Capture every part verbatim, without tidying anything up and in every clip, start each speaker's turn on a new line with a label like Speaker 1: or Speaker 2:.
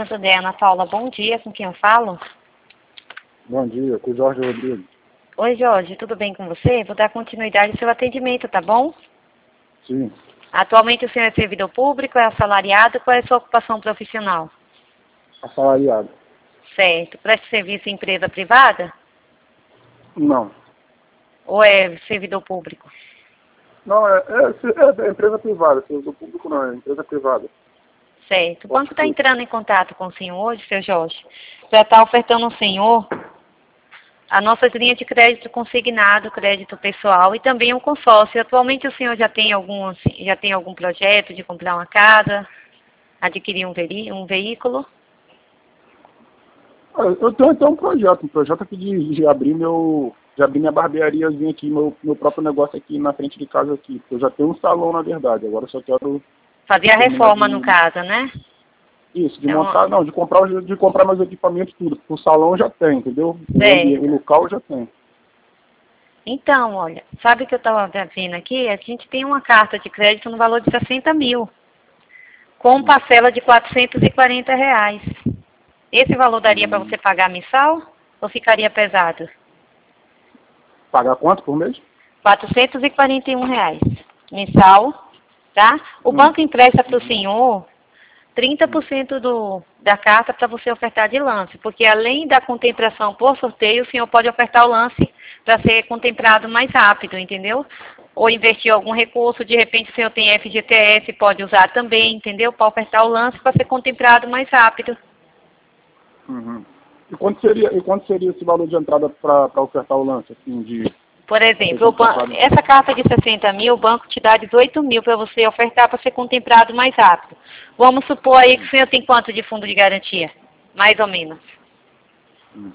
Speaker 1: José Ana Paula, bom dia, com quem eu falo?
Speaker 2: Bom dia, com o Jorge Rodrigues.
Speaker 1: Oi, Jorge, tudo bem com você? Vou dar continuidade ao seu atendimento, tá bom?
Speaker 2: Sim,
Speaker 1: Atualmente o senhor é servidor público, é assalariado, qual é a sua ocupação profissional?
Speaker 2: assalariado.
Speaker 1: Certo. Presta serviço em empresa privada
Speaker 2: Não.
Speaker 1: ou é servidor público?
Speaker 2: Não, é, é, é, é empresa privada, servidor público não, é empresa privada.
Speaker 1: Certo. O banco está entrando em contato com o senhor hoje, seu Jorge, já está ofertando ao senhor a nossa linha de crédito consignado, crédito pessoal e também um consórcio. Atualmente o senhor já tem algum, já tem algum projeto de comprar uma casa, adquirir um, veri, um veículo?
Speaker 2: Eu tenho até um projeto, um projeto aqui de, de abrir meu, de abrir minha barbeariazinha aqui, meu, meu próprio negócio aqui na frente de casa aqui. Eu já tenho um salão, na verdade, agora eu só quero...
Speaker 1: Fazer a reforma,
Speaker 2: de,
Speaker 1: no caso, né?
Speaker 2: Isso, de
Speaker 1: É
Speaker 2: montar,
Speaker 1: uma...
Speaker 2: não, de comprar, de comprar meus equipamentos tudo. O salão já tem, entendeu? O,
Speaker 1: Certo.
Speaker 2: o local já tem.
Speaker 1: Então, olha, sabe o que eu estava vendo aqui? A gente tem uma carta de crédito no valor de sessenta mil, com parcela de quatrocentos e quarenta reais. Esse valor daria para você pagar mensal ou ficaria pesado?
Speaker 2: Pagar quanto por mês?
Speaker 1: quatrocentos e quarenta e um reais mensal, tá? O
Speaker 2: Hum.
Speaker 1: banco empresta para o senhor trinta por cento do, da carta para você ofertar de lance, porque além da contemplação por sorteio, o senhor pode ofertar o lance para ser contemplado mais rápido, entendeu? Ou investir algum recurso, de repente o senhor tem F G T S, pode usar também, entendeu? Para ofertar o lance para ser contemplado mais rápido.
Speaker 2: Uhum. E quanto seria, e quanto seria esse valor de entrada para ofertar o lance, assim, de...
Speaker 1: Por exemplo, o ban- essa carta de sessenta mil, o banco te dá dezoito mil para você ofertar para ser contemplado mais rápido. Vamos supor aí que o senhor tem quanto de fundo de garantia? Mais ou menos.
Speaker 2: Hum.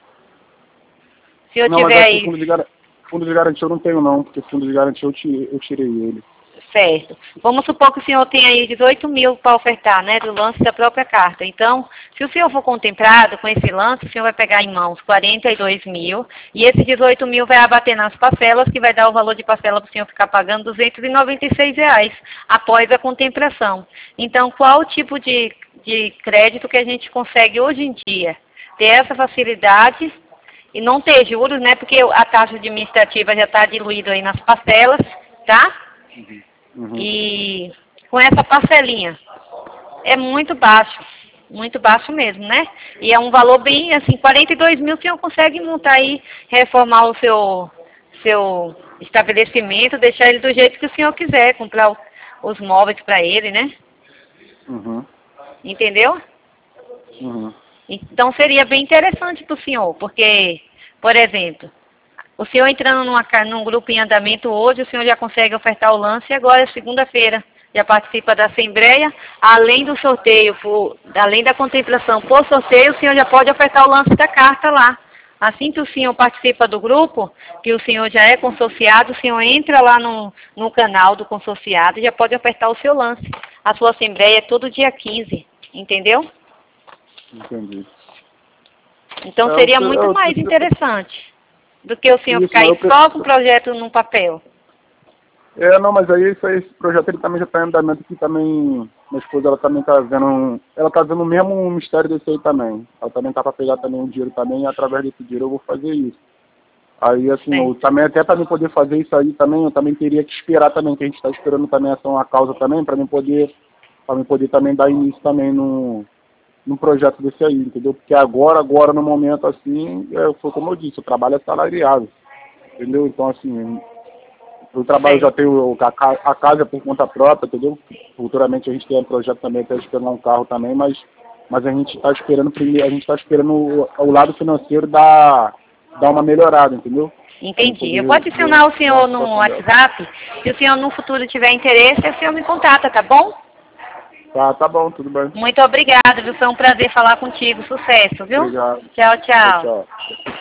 Speaker 1: Se eu
Speaker 2: não,
Speaker 1: tiver
Speaker 2: mas
Speaker 1: aí...
Speaker 2: fundo de, gar... fundo de garantia eu não tenho não, porque fundo de garantia eu tirei, eu tirei ele.
Speaker 1: Certo. Vamos supor que o senhor tem aí dezoito mil para ofertar, né, do lance da própria carta. Então, se o senhor for contemplado com esse lance, o senhor vai pegar em mãos quarenta e dois mil e esse dezoito mil vai abater nas parcelas, que vai dar o valor de parcela para o senhor ficar pagando duzentos e noventa e seis reais após a contemplação. Então, qual o tipo de, de crédito que a gente consegue hoje em dia? Ter essa facilidade e não ter juros, né, porque a taxa administrativa já está diluída aí nas parcelas, tá?
Speaker 2: Uhum. Uhum.
Speaker 1: E com essa parcelinha é muito baixo, muito baixo mesmo, né? E é um valor bem, assim, quarenta e dois mil o senhor consegue montar aí, reformar o seu, seu estabelecimento, deixar ele do jeito que o senhor quiser, comprar o, os móveis para ele, né?
Speaker 2: Uhum.
Speaker 1: Entendeu?
Speaker 2: Uhum.
Speaker 1: Então seria bem interessante para o senhor, porque, por exemplo, o senhor entrando numa, num grupo em andamento hoje, o senhor já consegue ofertar o lance e agora, segunda-feira, já participa da Assembleia. Além do sorteio, por, além da contemplação por sorteio, o senhor já pode ofertar o lance da carta lá. Assim que o senhor participa do grupo, que o senhor já é consorciado, o senhor entra lá no, no canal do consorciado e já pode ofertar o seu lance. A sua Assembleia é todo dia quinze, entendeu?
Speaker 2: Entendi.
Speaker 1: Então
Speaker 2: É,
Speaker 1: seria
Speaker 2: eu-
Speaker 1: muito
Speaker 2: eu-
Speaker 1: mais
Speaker 2: eu-
Speaker 1: interessante do que o senhor
Speaker 2: Isso,
Speaker 1: ficar
Speaker 2: mas
Speaker 1: aí
Speaker 2: eu pre-
Speaker 1: só com o projeto num papel.
Speaker 2: É, não, mas aí isso aí, esse projeto ele também já está em andamento aqui também. Minha esposa ela também está vendo, um- ela está vendo o mesmo mistério desse aí também. Ela também tá para pegar também um dinheiro também e através desse dinheiro eu vou fazer isso. Aí assim, eu,
Speaker 1: Certo.
Speaker 2: também até para mim poder fazer isso aí também, eu também teria que esperar também, que a gente está esperando também essa uma causa também, para mim poder, para mim poder também dar início também no, num projeto desse aí, entendeu? Porque agora, agora no momento assim, é, foi como eu disse, o trabalho é salariado, entendeu? Então assim, o trabalho já tem o, a, ca- a casa é por conta própria, entendeu? Futuramente a gente tem um projeto também até de pegar um carro também, mas, mas a gente está esperando primeiro, a gente está esperando o, o lado financeiro dar, dar uma melhorada, entendeu?
Speaker 1: Entendi. Eu vou adicionar o senhor no WhatsApp. Se o senhor no futuro tiver interesse, o senhor me contata, tá bom?
Speaker 2: Tá, tá bom, tudo bem.
Speaker 1: Muito obrigada, viu? Foi um prazer falar contigo. Sucesso, viu?
Speaker 2: Obrigado.
Speaker 1: Tchau,
Speaker 2: Tchau,
Speaker 1: tchau.
Speaker 2: tchau.